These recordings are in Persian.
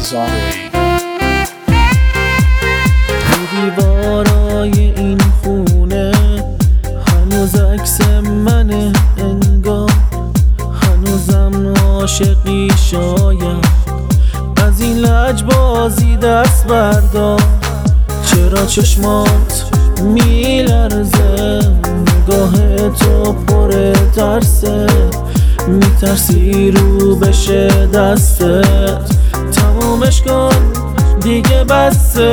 Songwave. دیوارای این خونه هنوز عکس منه انگار، هنوزم عاشقی شاید از این لجبازی دست بردار. چرا چشمات میلرزه، نگاه تو پر ترسه، میترسی رو بشه دستت، تمومش کن دیگه بسه.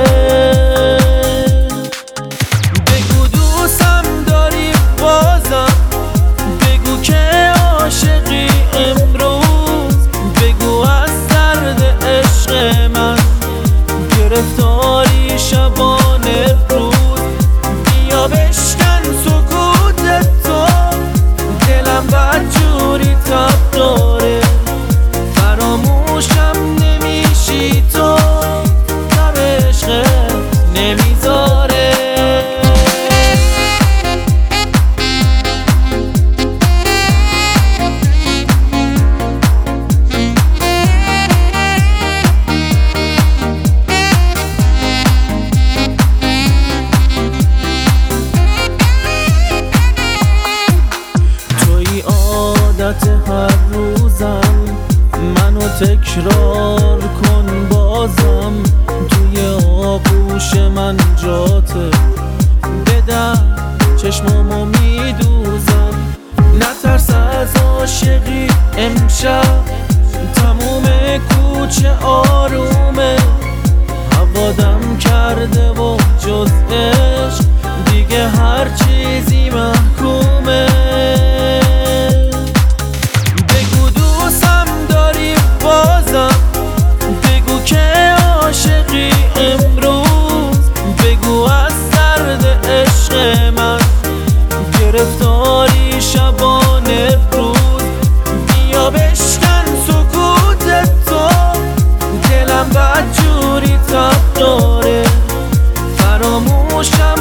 بگو دوستم داری بازم، بگو که عاشقی امروز، بگو از درد عشق من گرفتاری شبانه روز. بیا بشکن سکوت تو، دلم بدجوری تب داره، فراموشم نمیشی تو، تب عشق نمیذاره. عادت هر روزم، منو تکرار کن بازم، توی آغوش من جاته، بدم چشمامو میدوزم. نترس از عاشقی امشب، تموم کوچه آرومه، هوا دم کرده و جز عشق دیگه هر چیزی محکومه. بگو که عاشقی امروز، بگو از درد عشق من گرفتاری شبانه روز. بیا بشکن سکوت تو، دلم بدجوری تب داره، فراموشم